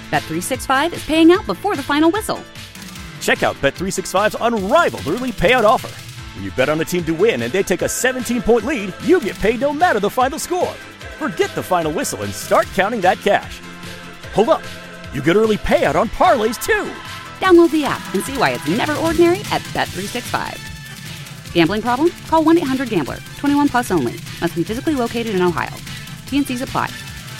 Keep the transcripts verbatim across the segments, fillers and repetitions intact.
Bet three sixty-five is paying out before the final whistle. Check out Bet three sixty-five's unrivaled early payout offer. When you bet on a team to win and they take a seventeen-point lead, you get paid no matter the final score. Forget the final whistle and start counting that cash. Hold up. You get early payout on parlays, too. Download the app and see why it's never ordinary at Bet three sixty-five. Gambling problem? Call one eight hundred gambler. twenty-one plus only. Must be physically located in Ohio. T N Cs apply.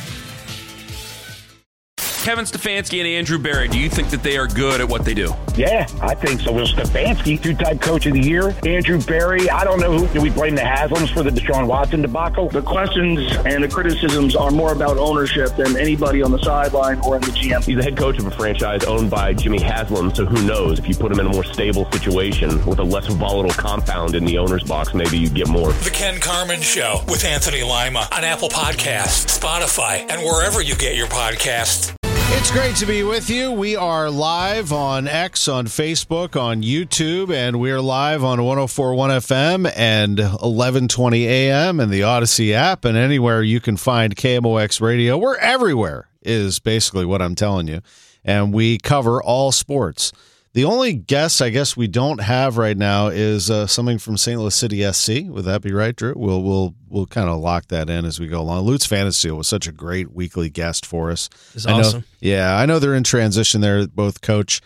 Kevin Stefanski and Andrew Berry, do you think that they are good at what they do? Yeah, I think so. Well, Stefanski, two-time coach of the year. Andrew Berry, I don't know who. Do we blame the Haslams for the Deshaun Watson debacle? The questions and the criticisms are more about ownership than anybody on the sideline or in the G M. He's the head coach of a franchise owned by Jimmy Haslam, so who knows? If you put him in a more stable situation with a less volatile compound in the owner's box, maybe you get more. The Ken Carman Show with Anthony Lima on Apple Podcasts, Spotify, and wherever you get your podcasts. It's great to be with you. We are live on X, on Facebook, on YouTube, and we're live on one oh four point one F M and eleven twenty A M and the Odyssey app, and anywhere you can find K M O X Radio. We're everywhere is basically what I'm telling you, and we cover all sports. The only guest I guess we don't have right now is uh, something from Saint Louis City S C. Would that be right, Drew? We'll we'll we'll kind of lock that in as we go along. Lutz Pfannenstiel was such a great weekly guest for us. It's I know, awesome. Yeah, I know they're in transition there, both coach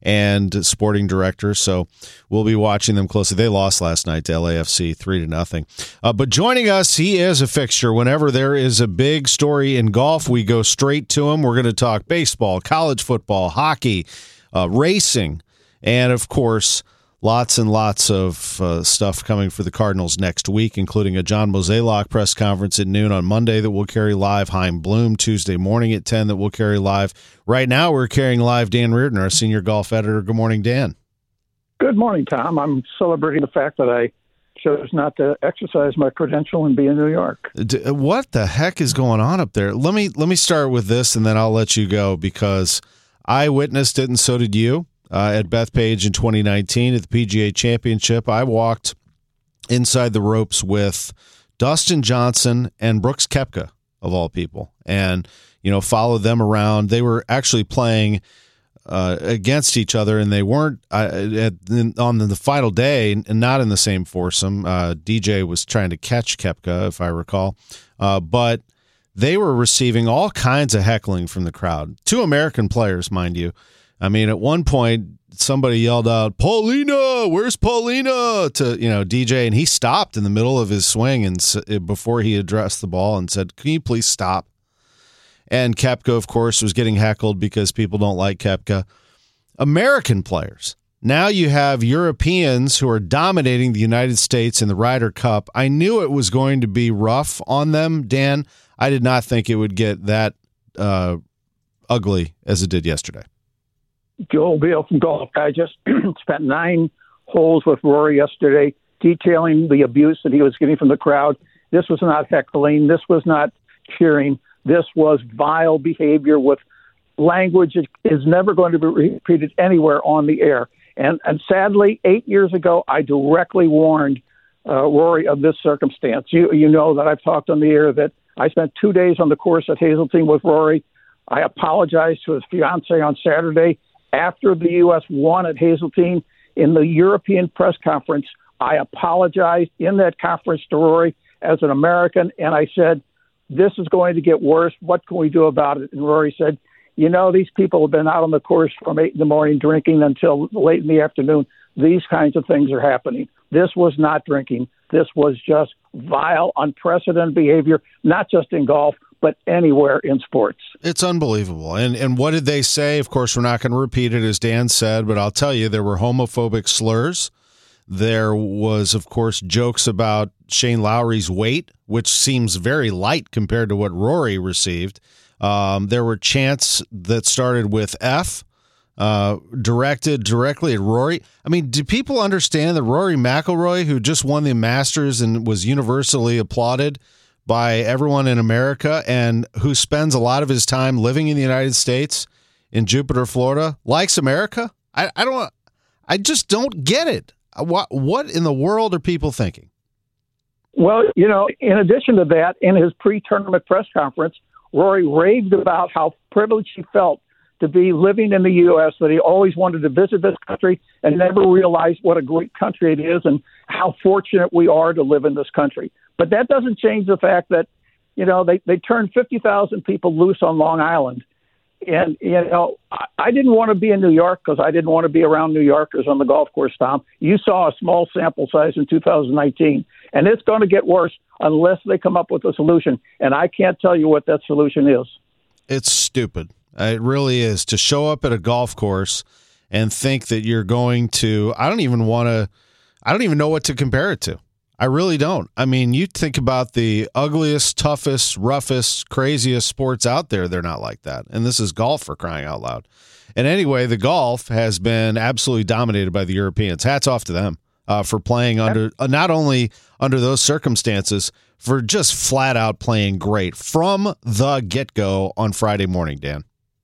and sporting director, so we'll be watching them closely. They lost last night to L A F C three to nothing. Uh, but joining us, he is a fixture. Whenever there is a big story in golf, we go straight to him. We're going to talk baseball, college football, hockey, uh, racing, and, of course, lots and lots of uh, stuff coming for the Cardinals next week, including a John Mozeliak press conference at noon on Monday that we'll carry live, Chaim Bloom Tuesday morning at ten that we'll carry live. Right now we're carrying live Dan Reardon, our senior golf editor. Good morning, Dan. Good morning, Tom. I'm celebrating the fact that I chose not to exercise my credential and be in New York. What the heck is going on up there? Let me let me start with this, and then I'll let you go, because I witnessed it, and so did you. Uh, at Bethpage in twenty nineteen at the P G A Championship. I walked inside the ropes with Dustin Johnson and Brooks Koepka, of all people, and, you know, followed them around. They were actually playing uh, against each other, and they weren't uh, at, on the final day, and not in the same foursome. Uh, D J was trying to catch Koepka, if I recall, uh, but they were receiving all kinds of heckling from the crowd. Two American players, mind you. I mean, at one point, somebody yelled out, "Paulina, where's Paulina?" to, you know, D J, and he stopped in the middle of his swing and before he addressed the ball and said, "Can you please stop?" And Koepka, of course, was getting heckled because people don't like Koepka. American players. Now you have Europeans who are dominating the United States in the Ryder Cup. I knew it was going to be rough on them, Dan. I did not think it would get that uh, ugly as it did yesterday. Joel Beal from Golf Digest spent nine holes with Rory yesterday, detailing the abuse that he was getting from the crowd. This was not heckling. This was not cheering. This was vile behavior with language that is never going to be repeated anywhere on the air. And, and sadly, eight years ago, I directly warned uh, Rory of this circumstance. You, you know that I've talked on the air that I spent two days on the course at Hazeltine with Rory. I apologized to his fiancée on Saturday. After the U S won at Hazeltine in the European press conference, I apologized in that conference to Rory as an American, and I said, this is going to get worse. What can we do about it? And Rory said, you know, these people have been out on the course from eight in the morning drinking until late in the afternoon. These kinds of things are happening. This was not drinking. This was just vile, unprecedented behavior, not just in golf, but anywhere in sports. It's unbelievable. And and what did they say? Of course, we're not going to repeat it, as Dan said, but I'll tell you, there were homophobic slurs. There was, of course, jokes about Shane Lowry's weight, which seems very light compared to what Rory received. Um, there were chants that started with F, uh, directed directly at Rory. I mean, do people understand that Rory McIlroy, who just won the Masters and was universally applauded by everyone in America, and who spends a lot of his time living in the United States in Jupiter, Florida, likes America? I, I don't. I just don't get it. What what in the world are people thinking? Well, you know, in addition to that, in his pre-tournament press conference, Rory raved about how privileged he felt to be living in the U S, that he always wanted to visit this country and never realized what a great country it is and how fortunate we are to live in this country. But that doesn't change the fact that, you know, they, they turned fifty thousand people loose on Long Island. And, you know, I, I didn't want to be in New York because I didn't want to be around New Yorkers on the golf course, Tom. You saw a small sample size in two thousand nineteen, and it's going to get worse unless they come up with a solution. And I can't tell you what that solution is. It's stupid. It really is, to show up at a golf course and think that you're going to, I don't even want to, I don't even know what to compare it to. I really don't. I mean, you think about the ugliest, toughest, roughest, craziest sports out there, they're not like that. And this is golf, for crying out loud. And anyway, the golf has been absolutely dominated by the Europeans. Hats off to them uh, for playing under, uh, not only under those circumstances, for just flat out playing great from the get-go on Friday morning, Dan.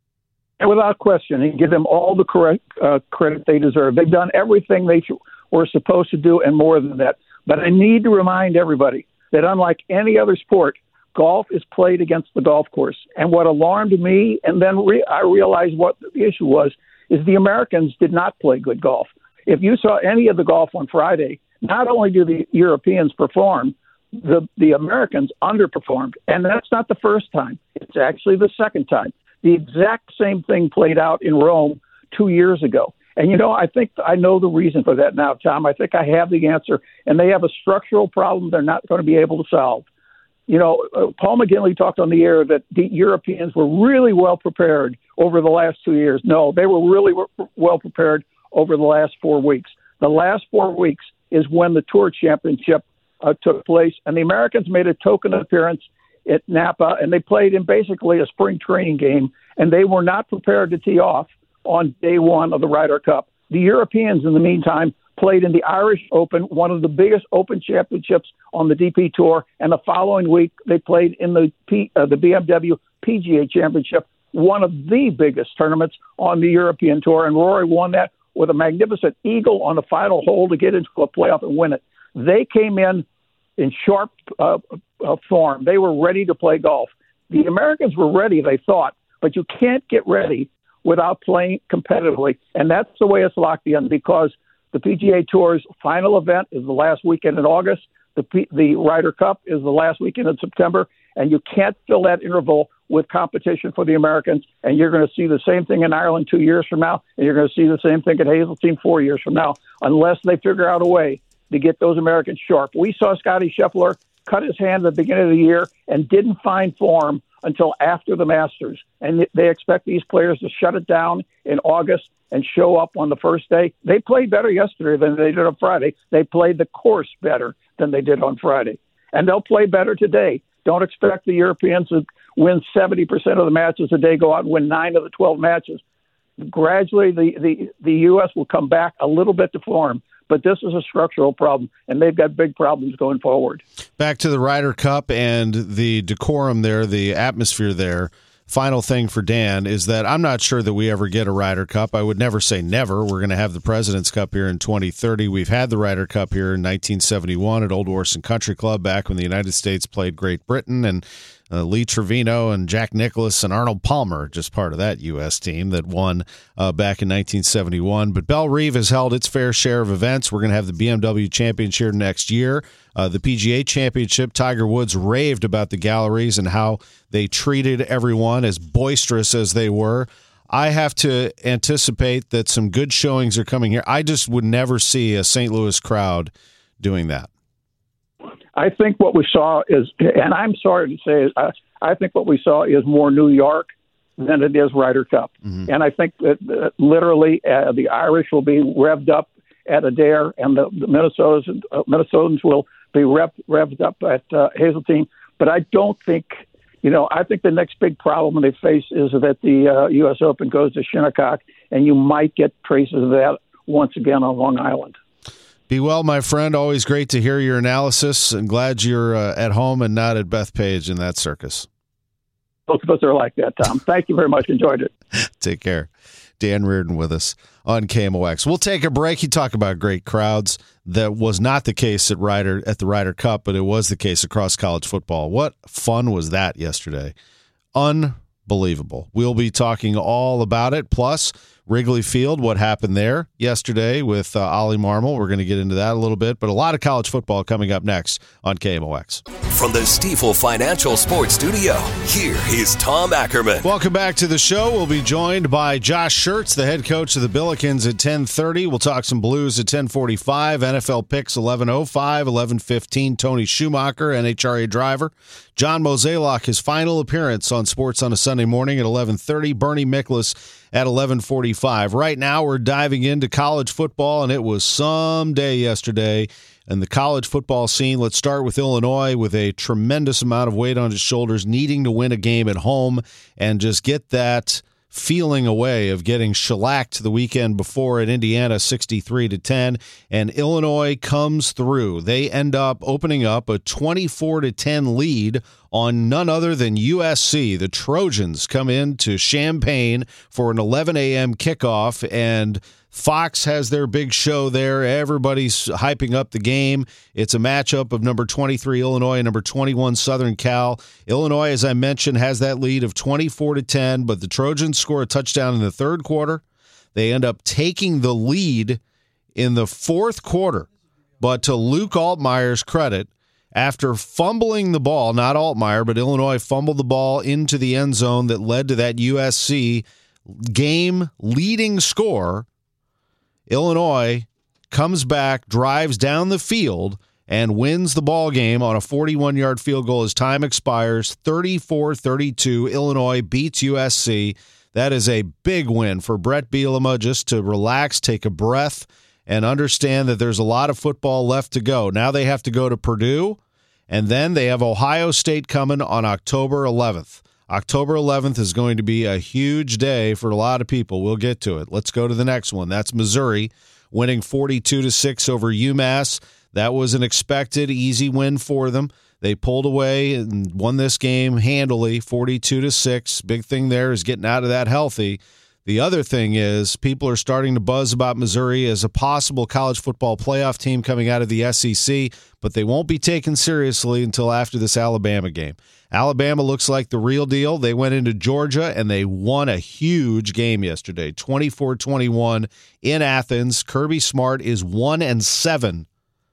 And without question, and give them all the correct uh, credit they deserve. They've done everything they were supposed to do and more than that. But I need to remind everybody that unlike any other sport, golf is played against the golf course. And what alarmed me, and then re- I realized what the issue was, is the Americans did not play good golf. If you saw any of the golf on Friday, not only do the Europeans perform, the, the Americans underperformed. And that's not the first time. It's actually the second time. The exact same thing played out in Rome two years ago. And, you know, I think I know the reason for that now, Tom. I think I have the answer, and they have a structural problem they're not going to be able to solve. You know, uh, Paul McGinley talked on the air that the Europeans were really well prepared over the last two years. No, they were really w- well prepared over the last four weeks. The last four weeks is when the Tour Championship uh, took place, and the Americans made a token appearance at Napa, and they played in basically a spring training game, and they were not prepared to tee off on day one of the Ryder Cup. The Europeans, in the meantime, played in the Irish Open, one of the biggest Open championships on the D P Tour, and the following week they played in the P, uh, the B M W P G A Championship, one of the biggest tournaments on the European Tour, and Rory won that with a magnificent eagle on the final hole to get into a playoff and win it. They came in in sharp uh, uh, form. They were ready to play golf. The Americans were ready, they thought, but you can't get ready without playing competitively. And that's the way it's locked in, because the P G A Tour's final event is the last weekend in August. The P- the Ryder Cup is the last weekend in September, and you can't fill that interval with competition for the Americans. And you're going to see the same thing in Ireland two years from now, and you're going to see the same thing at Hazeltine four years from now, unless they figure out a way to get those Americans sharp. We saw Scotty Scheffler cut his hand at the beginning of the year and didn't find form until after the Masters. And they expect these players to shut it down in August and show up on the first day. They played better yesterday than they did on Friday. They played the course better than they did on Friday. And they'll play better today. Don't expect the Europeans to win seventy percent of the matches a day, go out and win nine of the twelve matches. Gradually, the, the, the U S will come back a little bit to form. But this is a structural problem, and they've got big problems going forward. Back to the Ryder Cup and the decorum there, the atmosphere there. Final thing for Dan is that I'm not sure that we ever get a Ryder Cup. I would never say never. We're going to have the President's Cup here in twenty thirty. We've had the Ryder Cup here in nineteen seventy-one at Old Warson Country Club back when the United States played Great Britain, and Uh, Lee Trevino and Jack Nicklaus and Arnold Palmer, just part of that U S team that won uh, back in nineteen seventy-one. But Bellerive has held its fair share of events. We're going to have the B M W Championship next year. Uh, the P G A Championship, Tiger Woods raved about the galleries and how they treated everyone, as boisterous as they were. I have to anticipate that some good showings are coming here. I just would never see a Saint Louis crowd doing that. I think what we saw is, and I'm sorry to say, I, I think what we saw is more New York than it is Ryder Cup. Mm-hmm. And I think that uh, literally uh, the Irish will be revved up at Adair, and the, the Minnesotans, uh, Minnesotans will be revved, revved up at uh, Hazeltine. But I don't think, you know, I think the next big problem they face is that the uh, U S Open goes to Shinnecock, and you might get traces of that once again on Long Island. Be well, my friend. Always great to hear your analysis, and glad you're uh, at home and not at Bethpage in that circus. Both of us are like that, Tom. Thank you very much. Enjoyed it. Take care. Dan Reardon with us on K M O X. We'll take a break. You talk about great crowds. That was not the case at Ryder at the Ryder Cup, but it was the case across college football. What fun was that yesterday? unbelievable. We'll be talking all about it, plus Wrigley Field, what happened there yesterday with uh, Ollie Marmol. We're going to get into that a little bit, but a lot of college football coming up next on K M O X. From the Stifel Financial Sports Studio, here is Tom Ackerman. Welcome back to the show. We'll be joined by Josh Schertz, the head coach of the Billikens, at ten thirty. We'll talk some Blues at ten forty-five. N F L picks eleven oh five, eleven fifteen. Tony Schumacher, N H R A driver. John Mozeliak, his final appearance on Sports on a Sunday morning at eleven thirty. Bernie Miklasz at eleven forty-five. Right now, we're diving into college football, and it was some day yesterday in the college football scene. Let's start with Illinois, with a tremendous amount of weight on his shoulders, needing to win a game at home and just get that feeling away of getting shellacked the weekend before at Indiana sixty-three to ten, and Illinois comes through. They end up opening up a twenty-four to ten lead on none other than U S C. The Trojans come into Champaign for an eleven a.m. kickoff, and Fox has their big show there. Everybody's hyping up the game. It's a matchup of number twenty-three Illinois and number twenty-one Southern Cal. Illinois, as I mentioned, has that lead of twenty-four to ten, but the Trojans score a touchdown in the third quarter. They end up taking the lead in the fourth quarter. But to Luke Altmaier's credit, after fumbling the ball, not Altmaier, but Illinois fumbled the ball into the end zone that led to that U S C game-leading score, Illinois comes back, drives down the field, and wins the ball game on a forty-one-yard field goal as time expires. thirty-four thirty-two, Illinois beats U S C. That is a big win for Brett Bielema, just to relax, take a breath, and understand that there's a lot of football left to go. Now they have to go to Purdue, and then they have Ohio State coming on October eleventh. October eleventh is going to be a huge day for a lot of people. We'll get to it. Let's go to the next one. That's Missouri winning forty-two to six over UMass. That was an expected easy win for them. They pulled away and won this game handily, forty-two to six. Big thing there is getting out of that healthy. The other thing is people are starting to buzz about Missouri as a possible college football playoff team coming out of the S E C, but they won't be taken seriously until after this Alabama game. Alabama looks like the real deal. They went into Georgia, and they won a huge game yesterday, twenty-four twenty-one in Athens. Kirby Smart is one and seven,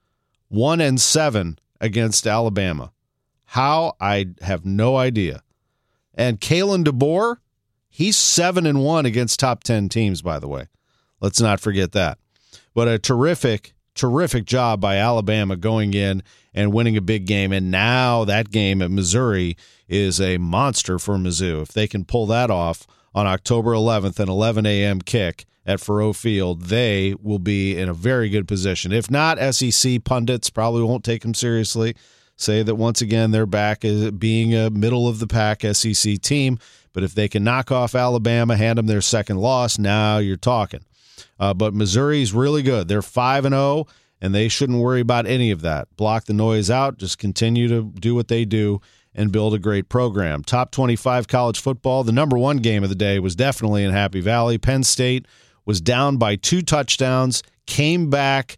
one and seven against Alabama. How? I have no idea. And Kalen DeBoer, he's seven and one against top ten teams, by the way. Let's not forget that. But a terrific, terrific job by Alabama going in and winning a big game. And now that game at Missouri is a monster for Mizzou. If they can pull that off on October eleventh, an eleven a.m. kick at Faurot Field, they will be in a very good position. If not, S E C pundits probably won't take them seriously. Say that once again they're back as being a middle-of-the-pack S E C team. But if they can knock off Alabama, hand them their second loss, now you're talking. Uh, but Missouri's really good. They're five and oh, and they shouldn't worry about any of that. Block the noise out. Just continue to do what they do and build a great program. Top twenty-five college football. The number one game of the day was definitely in Happy Valley. Penn State was down by two touchdowns, came back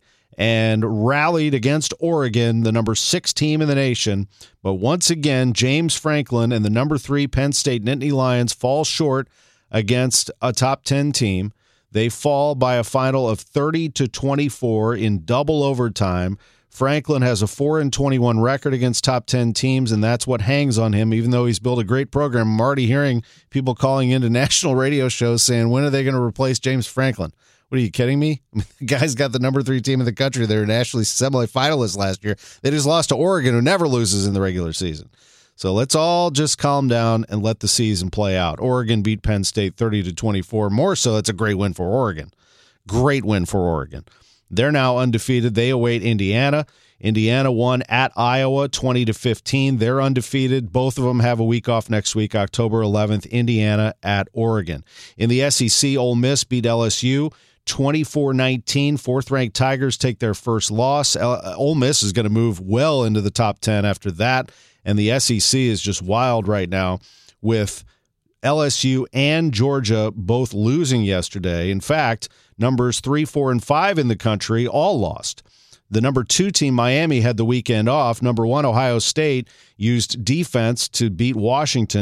and rallied against Oregon, the number six team in the nation. But once again, James Franklin and the number three Penn State Nittany Lions fall short against a top ten team. They fall by a final of thirty to twenty-four in double overtime. Franklin has a four and twenty-one record against top ten teams, and that's what hangs on him, even though he's built a great program. I'm already hearing people calling into national radio shows saying, when are they going to replace James Franklin? What are you kidding me? I mean, the guy's got the number three team in the country. They were nationally semifinalists last year. They just lost to Oregon, who never loses in the regular season. So let's all just calm down and let the season play out. Oregon beat Penn State thirty to twenty-four. More so, it's a great win for Oregon. Great win for Oregon. They're now undefeated. They await Indiana. Indiana won at Iowa twenty to fifteen. They're undefeated. Both of them have a week off next week, October eleventh. Indiana at Oregon. In the S E C, Ole Miss beat L S U twenty-four nineteen. Fourth-ranked Tigers take their first loss. Ole Miss is going to move well into the top ten after that. And the S E C is just wild right now with L S U and Georgia both losing yesterday. In fact, numbers three, four, and five in the country all lost. The number two team, Miami, had the weekend off. Number one, Ohio State, used defense to beat Washington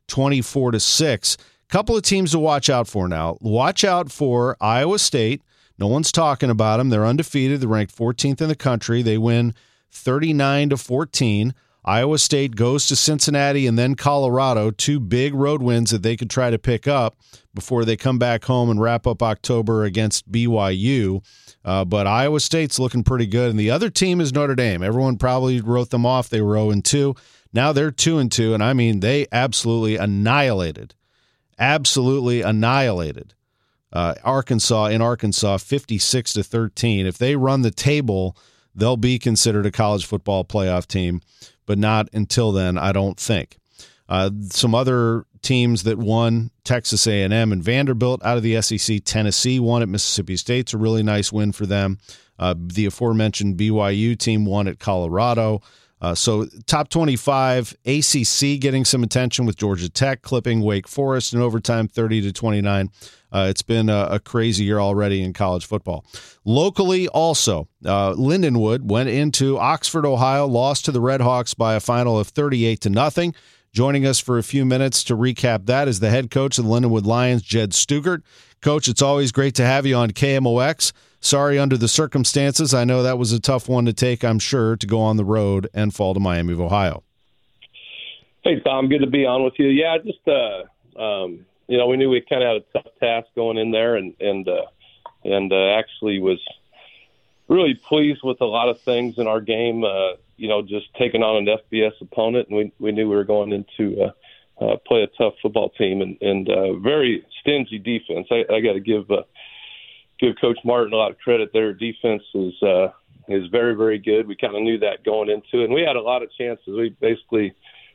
twenty-four to six. Couple of teams to watch out for now. Watch out for Iowa State. No one's talking about them. They're undefeated. They're ranked fourteenth in the country. They win thirty-nine to fourteen. Iowa State goes to Cincinnati and then Colorado, two big road wins that they could try to pick up before they come back home and wrap up October against B Y U. Uh, but Iowa State's looking pretty good. And the other team is Notre Dame. Everyone probably wrote them off. They were oh and two. Now they're two and two, and I mean, they absolutely annihilated, absolutely annihilated uh, Arkansas in Arkansas, fifty-six to thirteen. If they run the table, they'll be considered a college football playoff team, but not until then, I don't think. Uh, some other teams that won, Texas A and M and Vanderbilt out of the S E C. Tennessee won at Mississippi State. It's a really nice win for them. Uh, the aforementioned B Y U team won at Colorado. Uh, so top twenty-five, A C C getting some attention with Georgia Tech clipping Wake Forest in overtime thirty to twenty-nine. Uh, it's been a, a crazy year already in college football. Locally also, uh, Lindenwood went into Oxford, Ohio, lost to the Red Hawks by a final of thirty-eight to nothing. Joining us for a few minutes to recap that is the head coach of the Lindenwood Lions, Jed Stugart. Coach, it's always great to have you on K M O X. Sorry under the circumstances. I know that was a tough one to take, I'm sure, to go on the road and fall to Miami of Ohio. Hey, Tom, good to be on with you. Yeah, just, uh, um, you know, we knew we kind of had a tough task going in there and, and, uh, and uh, actually was really pleased with a lot of things in our game, uh, you know, just taking on an F B S opponent. And we, we knew we were going into uh, uh, play a tough football team and, and uh, very stingy defense. I, I got to give uh, give Coach Martin a lot of credit. Their defense is uh, is very, very good. We kind of knew that going into it, and we had a lot of chances. We basically,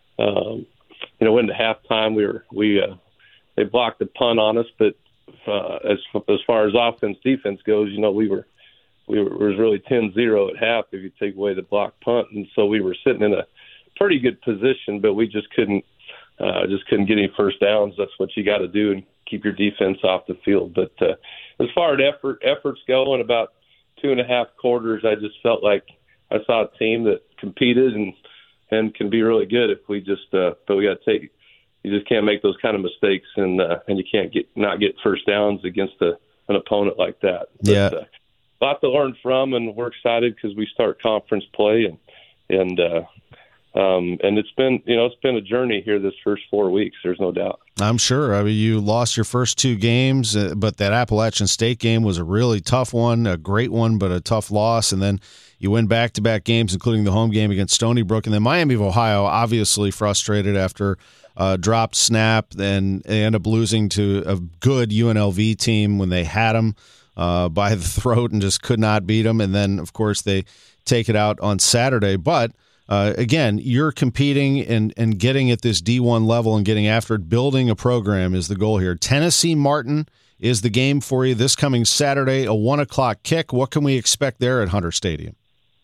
um, you know, went into halftime. We were we uh, they blocked the punt on us, but uh, as as far as offense defense goes, you know, we were we were it was really ten zero at half if you take away the blocked punt, and so we were sitting in a pretty good position, but we just couldn't uh, just couldn't get any first downs. That's what you got to do and keep your defense off the field. But uh, as far as effort efforts go, in about two and a half quarters, I just felt like I saw a team that competed and and can be really good if we just. Uh, but we got to take. You just can't make those kind of mistakes, and uh, and you can't get not get first downs against a, an opponent like that. But, yeah, uh, a lot to learn from, and we're excited because we start conference play, and and uh, um, and it's been you know it's been a journey here this first four weeks. There's no doubt. I'm sure. I mean, you lost your first two games, uh, but that Appalachian State game was a really tough one, a great one, but a tough loss. And then you win back-to-back games, including the home game against Stony Brook. And then Miami of Ohio, obviously frustrated after uh, dropped snap, and they end up losing to a good U N L V team when they had them uh, by the throat and just could not beat them. And then, of course, they take it out on Saturday. But Uh, again, you're competing and, and getting at this D one level and getting after it. Building a program is the goal here. Tennessee Martin is the game for you this coming Saturday, a one o'clock kick. What can we expect there at Hunter Stadium?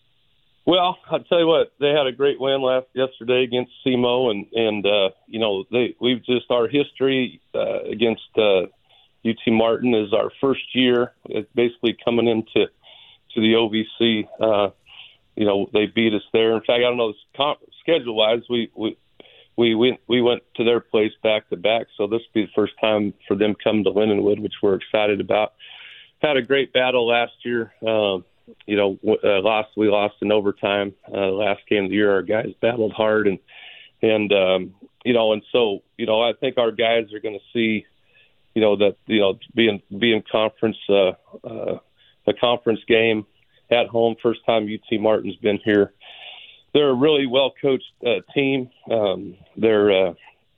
Well, I'll tell you what, they had a great win last yesterday against S E M O, and and uh, you know they we've just our history uh, against uh, U T Martin is our first year. It's basically coming into to the O V C. Uh, You know, they beat us there. In fact, I don't know, schedule-wise, we we we went we went to their place back to back. So this will be the first time for them coming to Lindenwood, which we're excited about. Had a great battle last year. Um, you know, uh, lost we lost in overtime. Uh, last game of the year, our guys battled hard, and and um, you know, and so you know, I think our guys are going to see, you know, that you know, being being conference uh, uh, a conference game at home, first time U T Martin's been here. They're a really well-coached uh, team. Um, they're uh,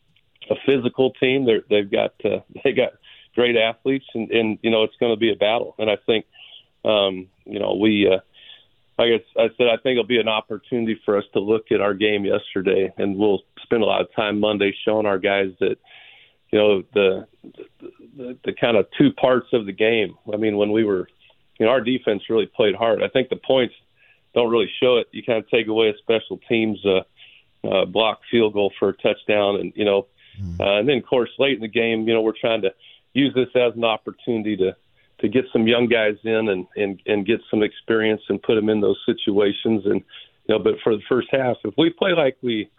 a physical team. They're, they've got uh, they got great athletes, and, and you know it's going to be a battle. And I think um, you know we, uh, like I said, I think it'll be an opportunity for us to look at our game yesterday, and we'll spend a lot of time Monday showing our guys that you know the the, the kind of two parts of the game. I mean, when we were You know, our defense really played hard. I think the points don't really show it. You kind of take away a special teams uh, uh, block field goal for a touchdown, and you know, mm. uh, and then of course late in the game, you know, we're trying to use this as an opportunity to to get some young guys in and and and get some experience and put them in those situations. And you know, but for the first half, if we play like we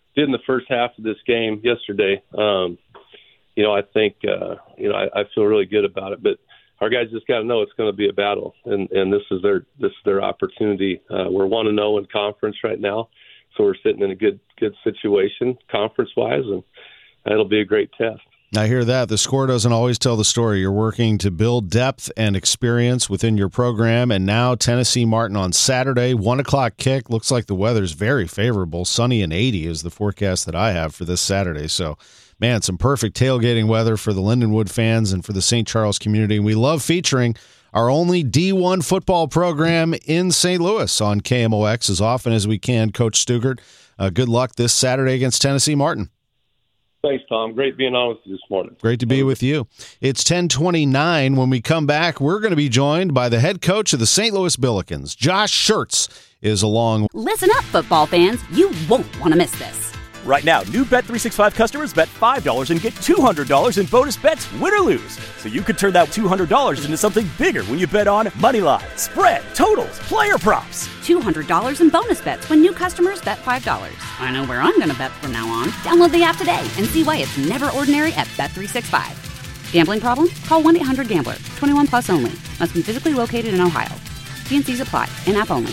did in the first half of this game yesterday, um, you know, I think, uh, you know, I, I feel really good about it. But our guys just got to know it's going to be a battle, and, and this is their this is their opportunity. Uh, we're one and zero in conference right now, so we're sitting in a good good situation conference wise, and it'll be a great test. I hear that. The score doesn't always tell the story. You're working to build depth and experience within your program, and now Tennessee Martin on Saturday, one o'clock kick. Looks like the weather's very favorable. Sunny and eighty is the forecast that I have for this Saturday. So, man, some perfect tailgating weather for the Lindenwood fans and for the Saint Charles community. And we love featuring our only D one football program in Saint Louis on K M O X as often as we can. Coach Stugart, uh, good luck this Saturday against Tennessee Martin. Thanks, Tom. Great being on with you this morning. Great to be with you. It's ten twenty-nine. When we come back, we're going to be joined by the head coach of the Saint Louis Billikens. Josh Schertz is along. Listen up, football fans. You won't want to miss this. Right now, new Bet three sixty-five customers bet five dollars and get two hundred dollars in bonus bets, win or lose. So you could turn that two hundred dollars into something bigger when you bet on money line, spread, totals, player props. two hundred dollars in bonus bets when new customers bet five dollars. I know where I'm going to bet from now on. Download the app today and see why it's never ordinary at Bet three sixty-five. Gambling problem? Call one eight hundred gambler. twenty-one plus only. Must be physically located in Ohio. T N Cs apply. In-app only.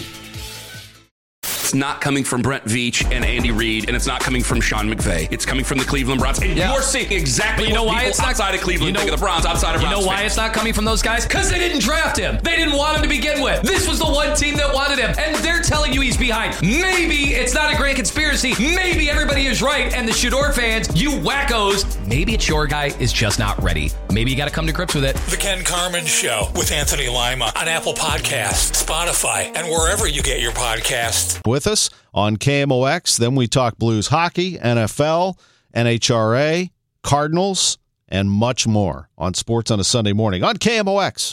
It's not coming from Brent Veach and Andy Reid, and it's not coming from Sean McVay. It's coming from the Cleveland Browns. And yeah. you're seeing exactly but you know what why people it's not, outside of Cleveland you know, think of the Browns, outside of You Browns know why fans. it's not coming from those guys? Because they didn't draft him. They didn't want him to begin with. This was the one team that wanted him, and they're telling you he's behind. Maybe it's not a great conspiracy. Maybe everybody is right, and the Shador fans, you wackos, maybe it's your guy is just not ready. Maybe you got to come to grips with it. The Ken Carman Show with Anthony Lima on Apple Podcasts, Spotify, and wherever you get your podcasts. With us on K M O X, then we talk Blues hockey, N F L, N H R A, Cardinals, and much more on Sports on a Sunday morning on K M O X.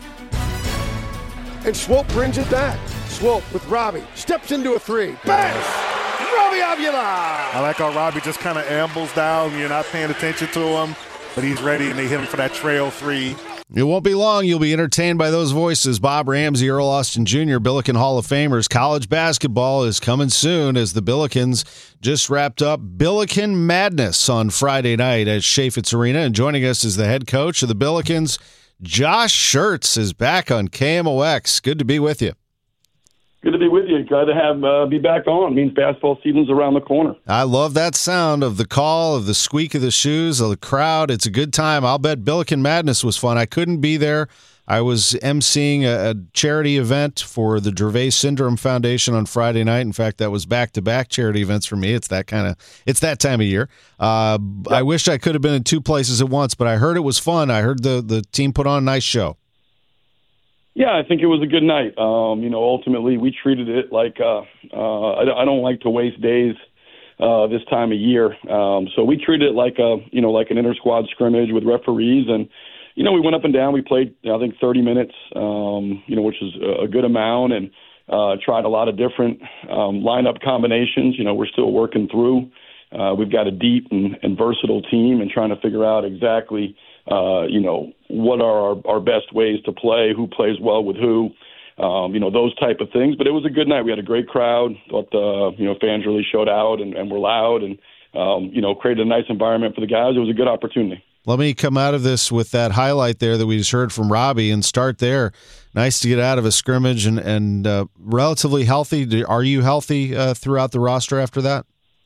And Swope brings it back. Swope with Robbie. Steps into a three. Bang! Robbie Avila! I like how Robbie just kind of ambles down. You're not paying attention to him, but he's ready, and they hit him for that trail three. It won't be long. You'll be entertained by those voices. Bob Ramsey, Earl Austin Junior, Billiken Hall of Famers. College basketball is coming soon as the Billikens just wrapped up Billiken Madness on Friday night at Chaifetz Arena. And joining us is the head coach of the Billikens, Josh Schertz, is back on K M O X. Good to be with you. Good to be with you. Glad to have uh, be back on. It means basketball season's around the corner. I love that sound of the call, of the squeak of the shoes, of the crowd. It's a good time. I'll bet Billiken Madness was fun. I couldn't be there. I was emceeing a, a charity event for the Dravet Syndrome Foundation on Friday night. In fact, that was back-to-back charity events for me. It's that kind of it's that time of year. Uh, yep. I wish I could have been in two places at once, but I heard it was fun. I heard the the team put on a nice show. Yeah, I think it was a good night. Um, you know, ultimately we treated it like uh, uh, I, I don't like to waste days uh, this time of year, um, so we treated it like a you know like an inter squad scrimmage with referees, and you know we went up and down. We played I think thirty minutes, um, you know, which is a good amount, and uh, tried a lot of different um, lineup combinations. You know, we're still working through. Uh, we've got a deep and, and versatile team, and trying to figure out exactly. Uh, you know, what are our, our best ways to play, who plays well with who, um, you know, those type of things. But it was a good night. We had a great crowd. Thought the, you know, fans really showed out and, and were loud and, um, you know, created a nice environment for the guys. It was a good opportunity. Let me come out of this with that highlight there that we just heard from Robbie and start there. Nice to get out of a scrimmage and, and uh, relatively healthy. Are you healthy uh, throughout the roster after that?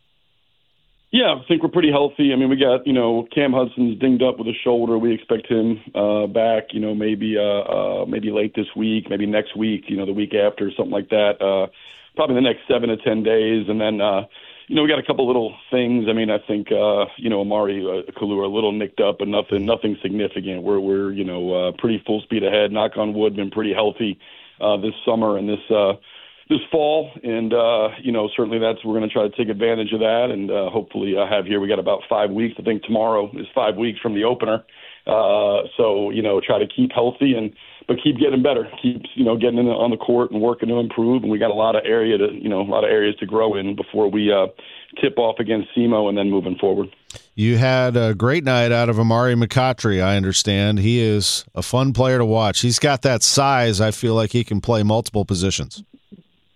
Yeah, I think we're pretty healthy. I mean, we got, you know, Cam Hudson's dinged up with a shoulder. We expect him uh, back, you know, maybe uh, uh, maybe late this week, maybe next week, you know, the week after, something like that. Uh, probably the next seven to ten days. And then, uh, you know, we got a couple little things. I mean, I think, uh, you know, Amari uh, Kalua a little nicked up, but nothing nothing significant. We're, we're you know, uh, pretty full speed ahead. Knock on wood, been pretty healthy uh, this summer and this uh this fall, and uh, you know, certainly that's we're going to try to take advantage of that, and uh, hopefully I have here. We got about five weeks. I think tomorrow is five weeks from the opener. Uh, so you know, try to keep healthy and but keep getting better. Keep you know getting in the, on the court and working to improve. And we got a lot of area to you know a lot of areas to grow in before we uh, tip off against S E M O and then moving forward. You had a great night out of Amari McCautry, I understand. He is a fun player to watch. He's got that size. I feel like he can play multiple positions.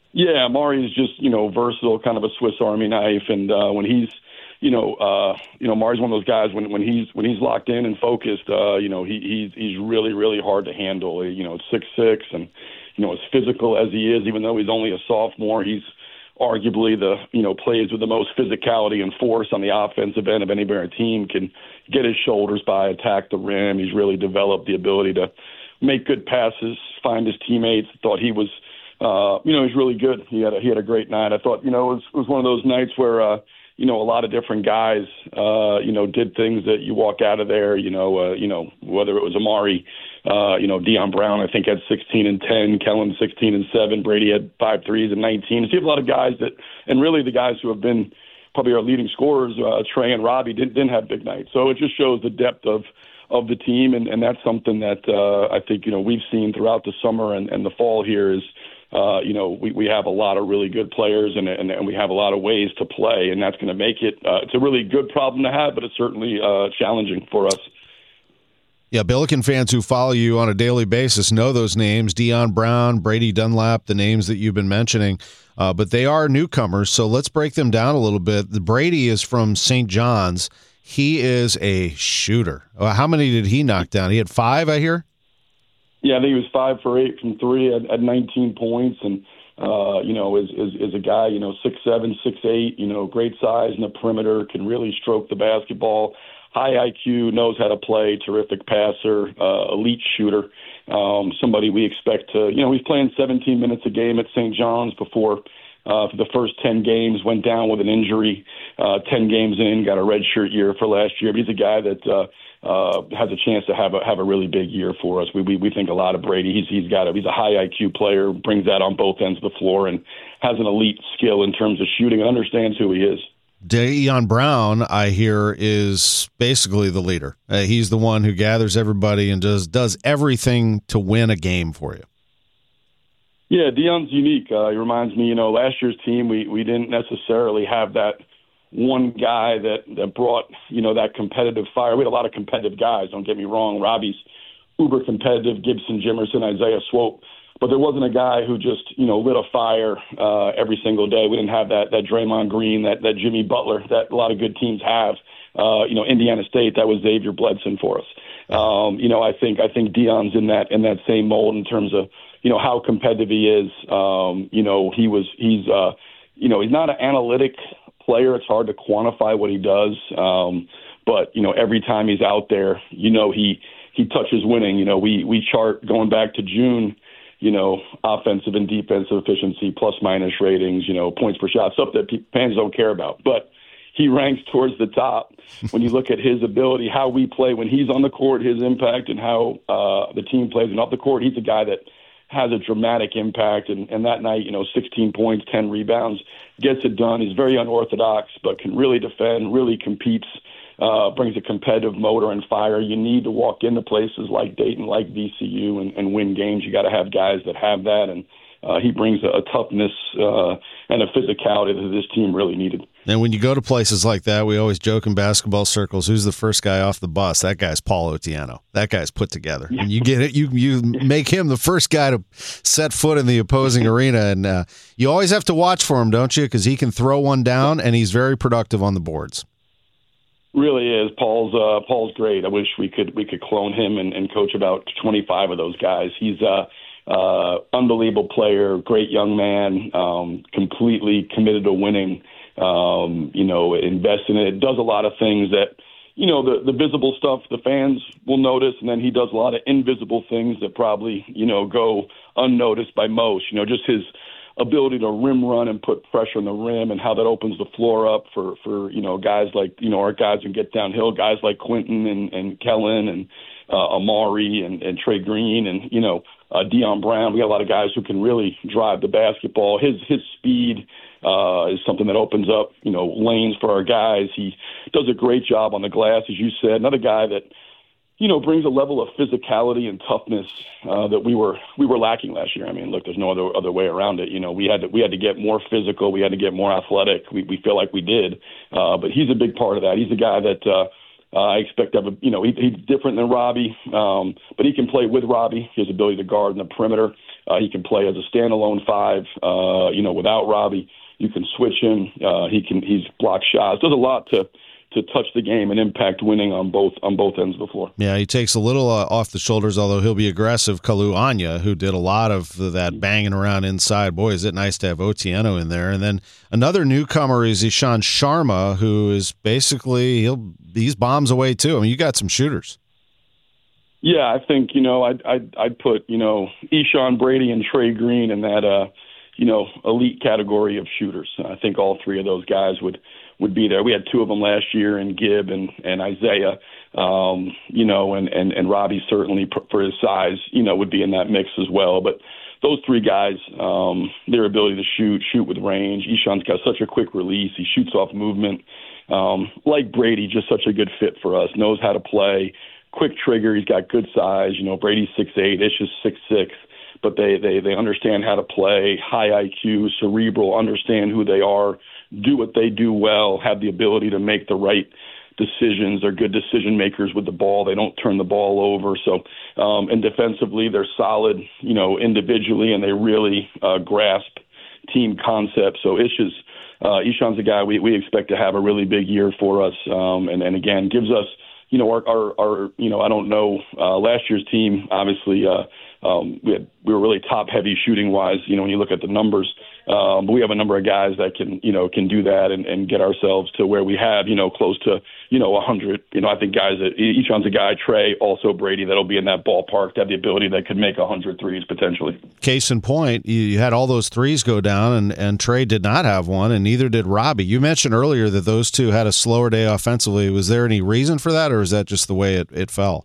Yeah, Amari is just, you know, versatile, kind of a Swiss Army knife. And uh, when he's, you know, uh, you know, Amari's one of those guys when when he's when he's locked in and focused, uh, you know, he, he's he's really, really hard to handle. You know, six six and, you know, as physical as he is, even though he's only a sophomore, he's arguably the, you know, plays with the most physicality and force on the offensive end of any Bear team, can get his shoulders by, attack the rim. He's really developed the ability to make good passes, find his teammates. Thought he was, uh, you know, he's really good. He had a, he had a great night. I thought, you know, it was, it was one of those nights where, uh, you know, a lot of different guys, uh, you know, did things that you walk out of there, you know, uh, you know, whether it was Amari, uh, you know, Deion Brown, I think had sixteen and ten, Kellen sixteen and seven, Brady had five threes and nineteen. So you have a lot of guys that, and really the guys who have been probably our leading scorers, uh, Trey and Robbie, didn't, didn't have big nights. So it just shows the depth of, of the team, and, and that's something that uh, I think, you know, we've seen throughout the summer and, and the fall here is, Uh, you know, we, we have a lot of really good players, and, and, and we have a lot of ways to play, and that's going to make it, uh, it's a really good problem to have, but it's certainly uh, challenging for us. Yeah, Billiken fans who follow you on a daily basis know those names, Deion Brown, Brady Dunlap, the names that you've been mentioning, uh, but they are newcomers, so let's break them down a little bit. The Brady is from Saint John's. He is a shooter. Uh, how many did he knock down? He had five, I hear? Yeah, I think he was five for eight from three at, at nineteen points, and uh, you know, is, is is a guy, you know, six seven, six eight, you know, great size in the perimeter, can really stroke the basketball, high I Q, knows how to play, terrific passer, uh, elite shooter. Um, somebody we expect to, you know, he's playing seventeen minutes a game at Saint John's before. Uh, for the first ten games, went down with an injury. Uh, ten games in, got a redshirt year for last year. But he's a guy that uh, uh, has a chance to have a have a really big year for us. We we, we think a lot of Brady. He's he's got a, he's a high I Q player, brings that on both ends of the floor, and has an elite skill in terms of shooting and understands who he is. Deion Brown, I hear, is basically the leader. Uh, he's the one who gathers everybody and does does everything to win a game for you. Yeah, Deion's unique. Uh, he reminds me, you know, last year's team, we, we didn't necessarily have that one guy that, that brought, you know, that competitive fire. We had a lot of competitive guys, don't get me wrong. Robbie's uber competitive, Gibson, Jimerson, Isaiah Swope. But there wasn't a guy who just, you know, lit a fire uh, every single day. We didn't have that that Draymond Green, that, that Jimmy Butler that a lot of good teams have. Uh, you know, Indiana State, that was Xavier Bledson for us. Um, you know, I think I think Deion's in that in that same mold in terms of, you know, how competitive he is. Um, you know, he was, he's, uh, you know, he's not an analytic player. It's hard to quantify what he does. Um, but, you know, every time he's out there, you know, he, he touches winning. You know, we, we chart going back to June, you know, offensive and defensive efficiency, plus minus ratings, you know, points per shot, stuff that fans don't care about. But he ranks towards the top when you look at his ability, how we play when he's on the court, his impact, and how uh, the team plays. And off the court, he's a guy that has a dramatic impact, and, and that night, you know, sixteen points, ten rebounds, gets it done. He's very unorthodox, but can really defend, really competes, uh, brings a competitive motor and fire. You need to walk into places like Dayton, like V C U, and, and win games. You got to have guys that have that, and uh, he brings a, a toughness uh, and a physicality that this team really needed. And when you go to places like that, we always joke in basketball circles, who's the first guy off the bus? That guy's Paul Otieno. That guy's put together. And you get it, you you make him the first guy to set foot in the opposing arena. And uh, you always have to watch for him, don't you? Because he can throw one down, and he's very productive on the boards. Really is. Paul's uh, Paul's great. I wish we could we could clone him and, and coach about twenty-five of those guys. He's a uh, uh, unbelievable player, great young man, um, completely committed to winning. Um, you know, invest in it. Does a lot of things that, you know, the, the visible stuff the fans will notice, and then he does a lot of invisible things that probably, you know, go unnoticed by most. You know, just his ability to rim run and put pressure on the rim, and how that opens the floor up for, for you know, guys like, you know, our guys who get downhill, guys like Quentin and, and Kellen and uh, Amari and, and Trey Green and, you know, uh, Deion Brown. We got a lot of guys who can really drive the basketball. His his speed uh, is something that opens up, you know, lanes for our guys. He does a great job on the glass, as you said. Another guy that, you know, brings a level of physicality and toughness uh, that we were we were lacking last year. I mean, look, there's no other other way around it. You know, we had to we had to get more physical. We had to get more athletic. We we feel like we did, uh, but he's a big part of that. He's a guy that uh, uh, I expect to have a, you know, he, he's different than Robbie, um, but he can play with Robbie. His ability to guard in the perimeter. Uh, he can play as a standalone five, uh, you know, without Robbie. You can switch him. Uh, he can he's blocked shots. There's a lot to to touch the game and impact winning on both on both ends of the floor. Yeah, he takes a little uh, off the shoulders, although he'll be aggressive. Kalu Anya, who did a lot of that banging around inside. Boy, is it nice to have Otieno in there. And then another newcomer is Ishan Sharma, who is basically he'll he's bombs away too. I mean, you got some shooters. Yeah, I think you know I'd I'd, I'd put you know Ishan, Brady, and Trey Green in that uh you know elite category of shooters. I think all three of those guys would. would be there. We had two of them last year in Gibb and, and Isaiah, um, you know, and, and, and Robbie certainly for his size, you know, would be in that mix as well. But those three guys, um, their ability to shoot, shoot with range. Ishan's got such a quick release. He shoots off movement. Um, like Brady, just such a good fit for us. Knows how to play. Quick trigger. He's got good size. You know, Brady's six eight, Ish is six six. But they, they, they understand how to play, high I Q, cerebral, understand who they are, do what they do well, have the ability to make the right decisions. They're good decision makers with the ball. They don't turn the ball over. So, um, and defensively, they're solid, you know, individually, and they really uh, grasp team concepts. So Ish is, uh, Ishan's a guy we, we expect to have a really big year for us. Um, and, and again, gives us, you know, our, our, our you know, I don't know, uh, last year's team, obviously, uh, Um, we had, we were really top heavy shooting wise, you know, when you look at the numbers, um, but we have a number of guys that can, you know, can do that and, and get ourselves to where we have, you know, close to, you know, a hundred, you know, I think guys that each one's a guy, Trey, also Brady, that'll be in that ballpark to have the ability that could make a hundred threes potentially. Case in point, you, you had all those threes go down and, and Trey did not have one and neither did Robbie. You mentioned earlier that those two had a slower day offensively. Was there any reason for that or is that just the way it, it fell?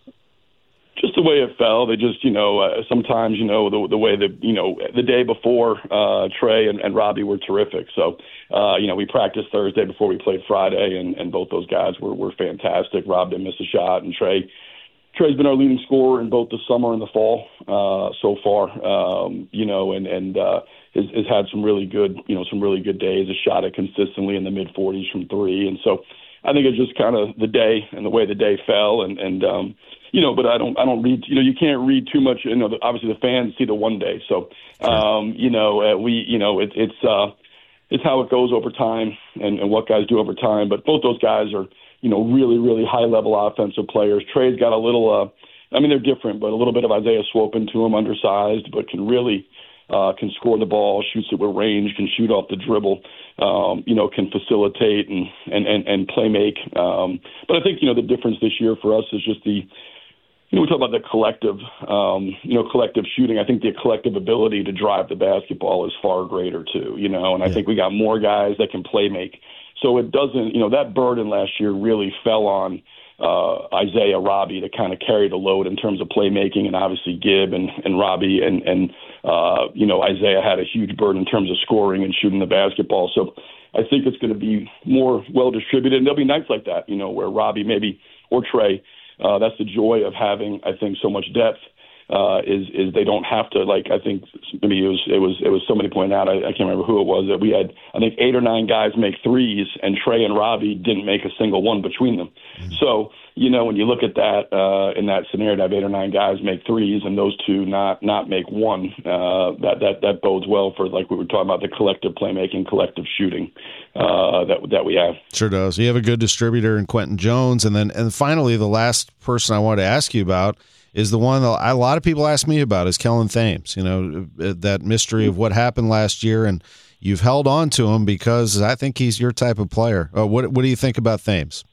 Just the way it fell. They just, you know, uh, sometimes, you know, the the way that, you know, the day before uh, Trey and, and Robbie were terrific. So, uh, you know, we practiced Thursday before we played Friday, and, and both those guys were, were fantastic. Rob didn't miss a shot, and Trey, Trey's been our leading scorer in both the summer and the fall uh, so far, um, you know, and, and uh, has, has had some really good, you know, some really good days. Has shot it consistently in the mid forties from three. And so I think it's just kind of the day and the way the day fell, and, and um, you know, but I don't, I don't read, you know, you can't read too much. You know, obviously the fans see the one day, so um, you know, uh, we, you know, it, it's uh, it's how it goes over time and, and what guys do over time. But both those guys are, you know, really, really high level offensive players. Trey's got a little, uh, I mean, they're different, but a little bit of Isaiah Swope into him, undersized, but can really. Uh, can score the ball, shoots it with range, can shoot off the dribble, um, you know, can facilitate and, and, and, and play make. Um, but I think, you know, the difference this year for us is just the, you know, we talk about the collective, um, you know, collective shooting. I think the collective ability to drive the basketball is far greater too, you know, and I yeah. think we got more guys that can play make. So it doesn't, you know, that burden last year really fell on uh, Isaiah, Robbie to kind of carry the load in terms of playmaking, and obviously Gibb and, and Robbie and, and uh, you know, Isaiah had a huge burden in terms of scoring and shooting the basketball. So I think it's going to be more well distributed, and there'll be nights like that, you know, where Robbie maybe or Trey, uh, that's the joy of having, I think, so much depth. Uh, is is they don't have to, like, I think maybe it was it was it was somebody pointed out, I, I can't remember who it was, that we had I think eight or nine guys make threes and Trey and Robbie didn't make a single one between them. Mm-hmm. So, you know, when you look at that uh, in that scenario, to have eight or nine guys make threes and those two not not make one, uh, that that that bodes well for, like we were talking about, the collective playmaking, collective shooting uh, that that we have. Sure does. You have a good distributor in Quentin Jones, and then and finally the last person I wanted to ask you about is the one that a lot of people ask me about, is Kellen Thames. You know, that mystery of what happened last year, and you've held on to him because I think he's your type of player. Uh, what what do you think about Thames?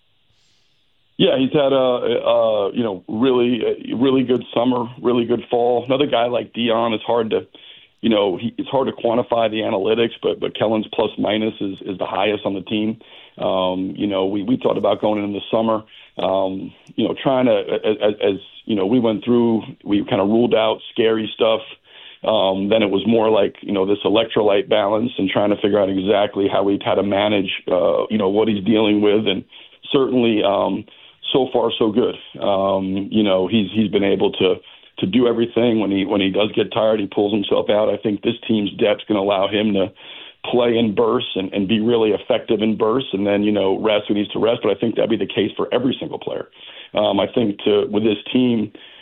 Yeah, he's had a, a you know really a really good summer, really good fall. Another guy like Dion is hard to, you know, he, it's hard to quantify the analytics, but but Kellen's plus minus is is the highest on the team. Um, you know, we we thought about going into the summer. Um, you know, trying to, as, as, you know, we went through, we kind of ruled out scary stuff. Um, then it was more like, you know, this electrolyte balance and trying to figure out exactly how we how to manage, uh, you know, what he's dealing with. And certainly, um, so far, so good. Um, you know, he's he's been able to to do everything. When he when he does get tired, he pulls himself out. I think this team's depth is going to allow him to play in bursts and, and be really effective in bursts, and then, you know, rest who needs to rest. But I think that'd be the case for every single player. Um, I think to, with this team,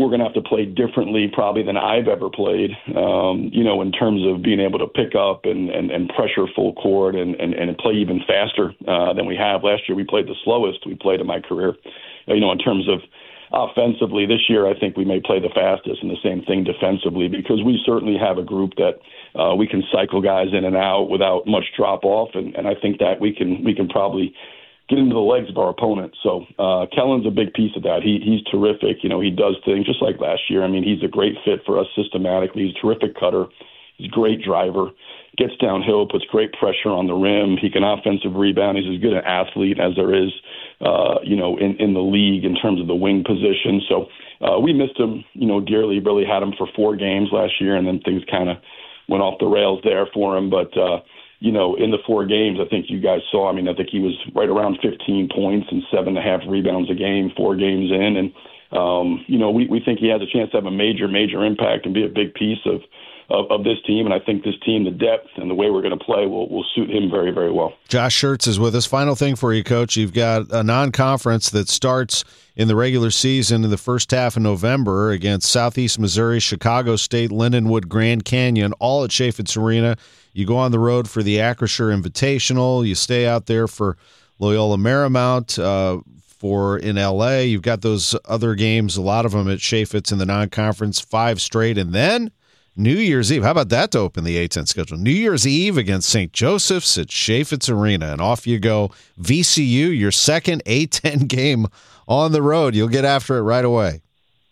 we're going to have to play differently probably than I've ever played, um, you know, in terms of being able to pick up and, and, and pressure full court and, and, and play even faster uh, than we have. Last year we played the slowest we played in my career, you know, in terms of offensively. This year I think we may play the fastest, and the same thing defensively, because we certainly have a group that uh, we can cycle guys in and out without much drop-off, and, and I think that we can we can probably – get into the legs of our opponent. So uh, Kellen's a big piece of that. He He's terrific. You know, he does things just like last year. I mean, he's a great fit for us systematically. He's a terrific cutter. He's a great driver. Gets downhill, puts great pressure on the rim. He can offensive rebound. He's as good an athlete as there is, uh, you know, in, in the league in terms of the wing position. So uh, we missed him, you know, dearly. Really had him for four games last year, and then things kind of went off the rails there for him. But, uh, you know, in the four games, I think you guys saw, I mean, I think he was right around fifteen points and seven and a half rebounds a game, four games in. And, um, you know, we, we think he has a chance to have a major, major impact and be a big piece of, of, of this team. And I think this team, the depth and the way we're going to play will, will suit him very, very well. Josh Schertz is with us. Final thing for you, Coach. You've got a non-conference that starts in the regular season in the first half of November against Southeast Missouri, Chicago State, Lindenwood, Grand Canyon, all at Chaifetz Arena. You go on the road for the Acrisure Invitational. You stay out there for Loyola Marymount uh, for in L A. You've got those other games, a lot of them at Chaifetz in the non-conference, five straight. And then New Year's Eve. How about that to open the A ten schedule? New Year's Eve against Saint Joseph's at Chaifetz Arena. And off you go. V C U, your second A ten game on the road. You'll get after it right away.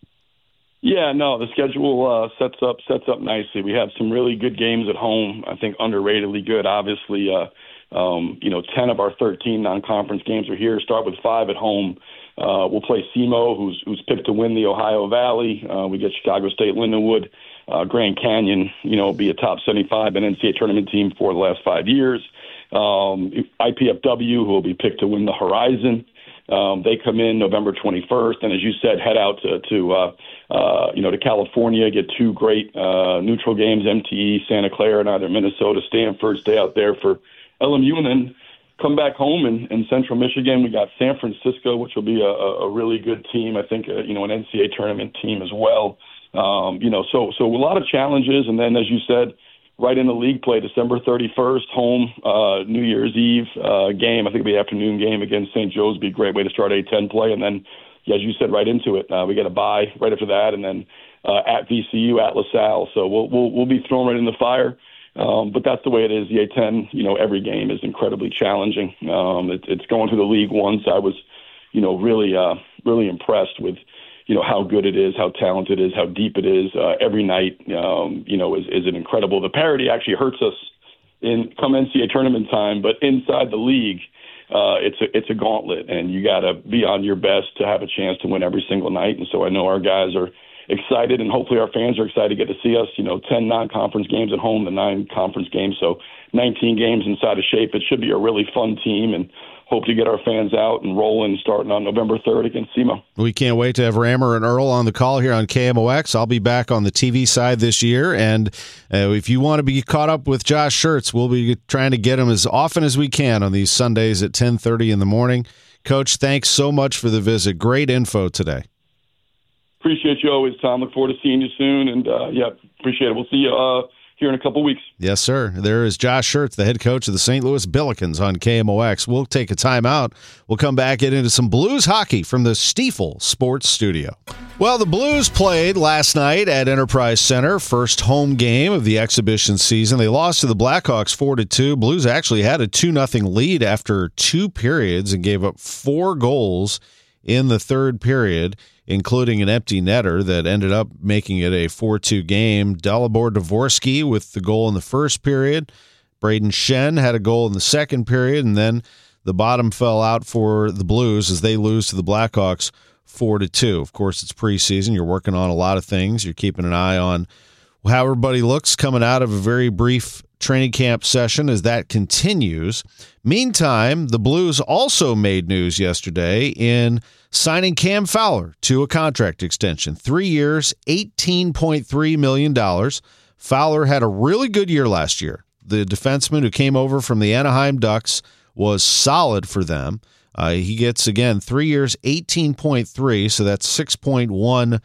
Yeah, no, the schedule uh, sets up sets up nicely. We have some really good games at home. I think underratedly good. Obviously, uh, um, you know, ten of our thirteen non-conference games are here. Start with five at home. Uh, we'll play S E M O, who's who's picked to win the Ohio Valley. Uh, we get Chicago State, Lindenwood, uh, Grand Canyon. You know, be a top seventy-five and N C double A tournament team for the last five years. Um, I P F W, who will be picked to win the Horizon. Um, they come in November twenty-first, and as you said, head out to, to uh, uh, you know, to California, get two great uh, neutral games, M T E, Santa Clara, and either Minnesota, Stanford. Stay out there for L M U, and then come back home in, in Central Michigan. We got San Francisco, which will be a, a really good team. I think, uh, you know, an N C double A tournament team as well. Um, you know, so so a lot of challenges, and then as you said, right in the league play, December thirty-first, home uh, New Year's Eve uh, game. I think it'll be an afternoon game against Saint Joe's. Be a great way to start A ten play. And then, yeah, as you said, right into it. Uh, we get a bye right after that, and then uh, at V C U, at LaSalle. So we'll we'll, we'll be thrown right in the fire. Um, but that's the way it is. The A ten, you know, every game is incredibly challenging. Um, it, it's going through the league once. I was, you know, really uh, really impressed with, you know, how good it is, how talented it is, how deep it is. Uh, every night, um, you know, is, is it incredible. The parity actually hurts us in come N C double A tournament time, but inside the league, uh, it's a it's a gauntlet, and you got to be on your best to have a chance to win every single night. And so I know our guys are excited, and hopefully our fans are excited to get to see us. You know, ten non-conference games at home, the nine conference games, so nineteen games inside of shape. It should be a really fun team, and hope to get our fans out and rolling starting on November third against S E M O. We can't wait to have Rammer and Earl on the call here on K M O X. I'll be back on the T V side this year, and uh, if you want to be caught up with Josh Schertz, we'll be trying to get him as often as we can on these Sundays at ten thirty in the morning. Coach, thanks so much for the visit. Great info today. Appreciate you always, Tom. Look forward to seeing you soon, and, uh, yeah, appreciate it. We'll see you uh, here in a couple weeks. Yes, sir. There is Josh Schertz, the head coach of the Saint Louis Billikens on K M O X. We'll take a timeout. We'll come back, get into some Blues hockey from the Stiefel Sports Studio. Well, the Blues played last night at Enterprise Center, first home game of the exhibition season. They lost to the Blackhawks four to two. Blues actually had a two nothing lead after two periods and gave up four goals in the third period, including an empty netter that ended up making it a four two game. Dalibor Dvorsky with the goal in the first period. Braden Shen had a goal in the second period, and then the bottom fell out for the Blues as they lose to the Blackhawks four to two. Of course, it's preseason. You're working on a lot of things. You're keeping an eye on how everybody looks coming out of a very brief training camp session as that continues. Meantime, the Blues also made news yesterday in signing Cam Fowler to a contract extension. Three years, eighteen point three million dollars. Fowler had a really good year last year. The defenseman who came over from the Anaheim Ducks was solid for them. Uh, he gets, again, three years, eighteen point three, so that's six point one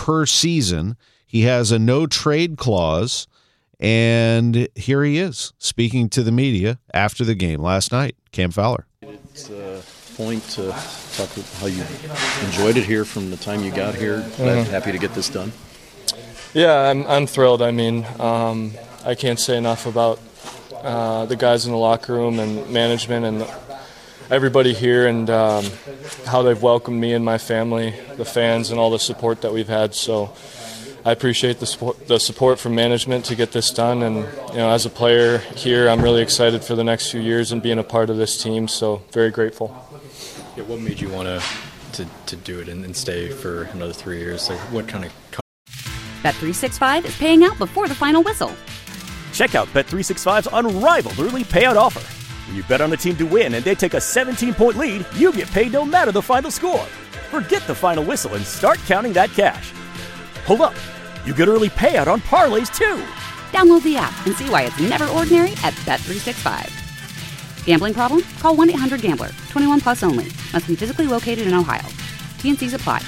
per season. He has a no-trade clause, and here he is speaking to the media after the game last night. Cam Fowler. It's a point to talk about how you enjoyed it here from the time you got here. Glad, Mhm. happy to get this done. Yeah, I'm I'm thrilled. I mean, um, I can't say enough about uh, the guys in the locker room and management and everybody here, and um, how they've welcomed me and my family, the fans, and all the support that we've had. So I appreciate the support, the support from management to get this done. And you know, as a player here, I'm really excited for the next few years and being a part of this team. So very grateful. Yeah, what made you want to to to do it and, and stay for another three years? Like, what kind of Bet three sixty-five is paying out before the final whistle. Check out Bet three sixty-five's unrivaled early payout offer. When you bet on a team to win and they take a seventeen-point lead, you get paid no matter the final score. Forget the final whistle and start counting that cash. Hold up. You get early payout on parlays, too. Download the app and see why it's never ordinary at Bet three sixty-five. Gambling problem? Call one eight hundred gambler. twenty-one plus only. Must be physically located in Ohio. T N Cs apply.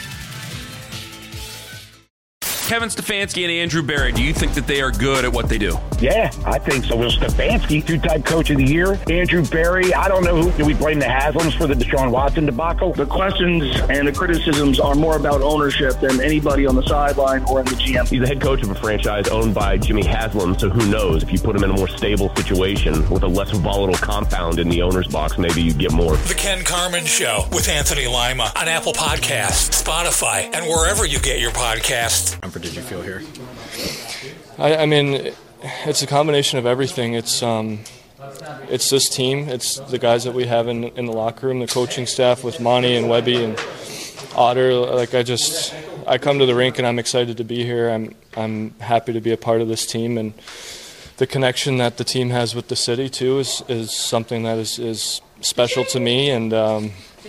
Kevin Stefanski and Andrew Berry, do you think that they are good at what they do? Yeah, I think so. Will Stefanski, two-time coach of the year. Andrew Berry, I don't know who. Do we blame the Haslams for the Deshaun Watson debacle? The questions and the criticisms are more about ownership than anybody on the sideline or in the G M. He's the head coach of a franchise owned by Jimmy Haslam, so who knows? If you put him in a more stable situation with a less volatile compound in the owner's box, maybe you get more. The Ken Carman Show with Anthony Lima on Apple Podcasts, Spotify, and wherever you get your podcasts. comfort did you feel here? I, I mean, it's a combination of everything. It's um, it's this team. It's the guys that we have in in the locker room, the coaching staff with Monty and Webby and Otter. Like I just, I come to the rink and I'm excited to be here. I'm I'm happy to be a part of this team, and the connection that the team has with the city too is is something that is is special to me. And um,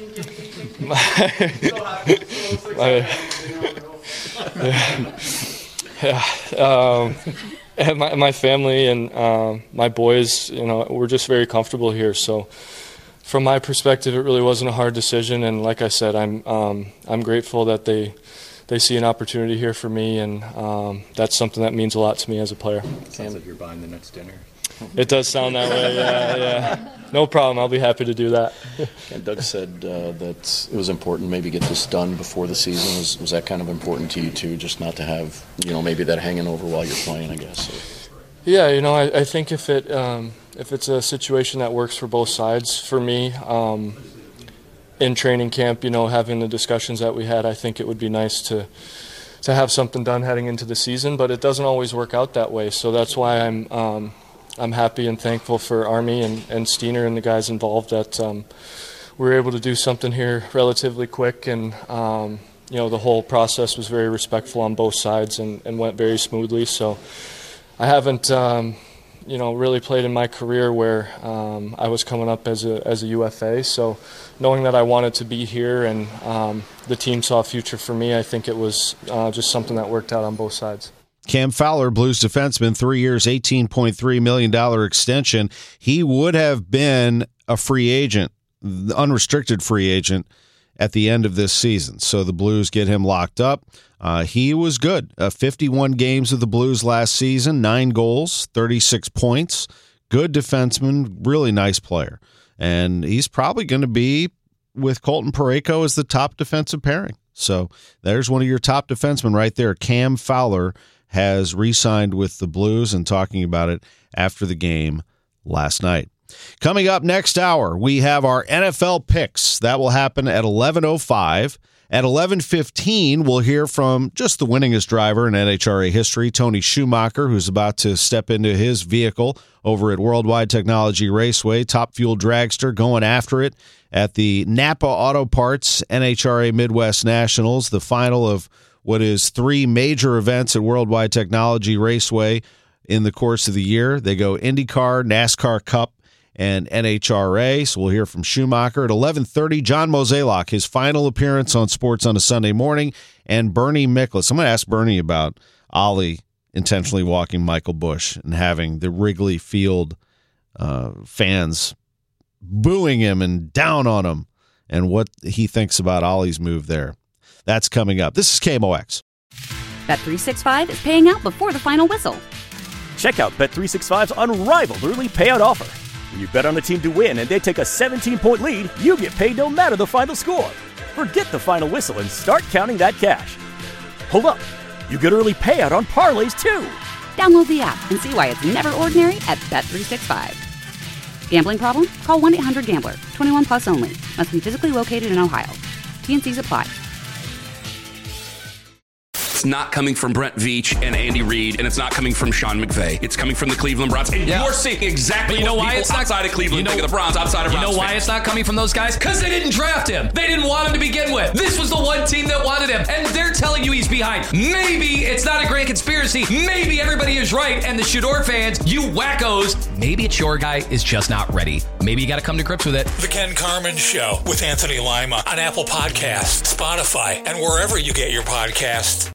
my, my, yeah. Yeah, um, and my, my family and uh, my boys, you know, we're just very comfortable here. So, from my perspective, it really wasn't a hard decision. And like I said, I'm um, I'm grateful that they they see an opportunity here for me, and um, that's something that means a lot to me as a player. Sounds like you're buying the next dinner. It does sound that way. Yeah, yeah. No problem. I'll be happy to do that. And Doug said uh, that it was important maybe get this done before the season. Was was that kind of important to you too, just not to have, you know, maybe that hanging over while you're playing, I guess? So. Yeah, you know, I, I think if it um, if it's a situation that works for both sides, for me, um, in training camp, you know, having the discussions that we had, I think it would be nice to to have something done heading into the season, but it doesn't always work out that way. So that's why I'm um, I'm happy and thankful for Army and, and Steiner and the guys involved that um, we were able to do something here relatively quick, and um, you know, the whole process was very respectful on both sides and, and went very smoothly. So I haven't um, you know, really played in my career where um, I was coming up as a as a U F A. So knowing that I wanted to be here and um, the team saw a future for me, I think it was uh, just something that worked out on both sides. Cam Fowler, Blues defenseman, three years, eighteen point three million dollars extension. He would have been a free agent, unrestricted free agent, at the end of this season. So the Blues get him locked up. Uh, he was good. Uh, fifty-one games with the Blues last season, nine goals, thirty-six points. Good defenseman, really nice player. And he's probably going to be with Colton Parayko as the top defensive pairing. So there's one of your top defensemen right there. Cam Fowler has re-signed with the Blues, and talking about it after the game last night. Coming up next hour, we have our N F L picks. That will happen at eleven oh five. At eleven fifteen, we'll hear from just the winningest driver in N H R A history, Tony Schumacher, who's about to step into his vehicle over at Worldwide Technology Raceway, Top Fuel Dragster, going after it at the Napa Auto Parts N H R A Midwest Nationals, the final of what is three major events at Worldwide Technology Raceway in the course of the year. They go IndyCar, NASCAR Cup, and N H R A. So we'll hear from Schumacher at eleven thirty. John Mozeliak, his final appearance on Sports on a Sunday Morning, and Bernie Miklasz. I'm going to ask Bernie about Ollie intentionally walking Michael Busch and having the Wrigley Field uh, fans booing him and down on him, and what he thinks about Ollie's move there. That's coming up. This is K M O X. Bet three sixty-five is paying out before the final whistle. Check out Bet three sixty-five's unrivaled early payout offer. When you bet on a team to win and they take a seventeen-point lead, you get paid no matter the final score. Forget the final whistle and start counting that cash. Hold up. You get early payout on parlays, too. Download the app and see why it's never ordinary at Bet three sixty-five. Gambling problem? Call one eight hundred gambler. twenty-one plus only. Must be physically located in Ohio. T and Cs apply. It's not coming from Brent Veach and Andy Reid, and it's not coming from Sean McVay. It's coming from the Cleveland Browns. And yeah. you're seeing exactly you know what why people it's not, outside of Cleveland you know, think of the Browns, outside of You Browns know why fans. it's not coming from those guys? Because they didn't draft him. They didn't want him to begin with. This was the one team that wanted him, and they're telling you he's behind. Maybe it's not a grand conspiracy. Maybe everybody is right, and the Shador fans, you wackos, maybe it's your guy is just not ready. Maybe you got to come to grips with it. The Ken Carman Show with Anthony Lima on Apple Podcasts, Spotify, and wherever you get your podcasts.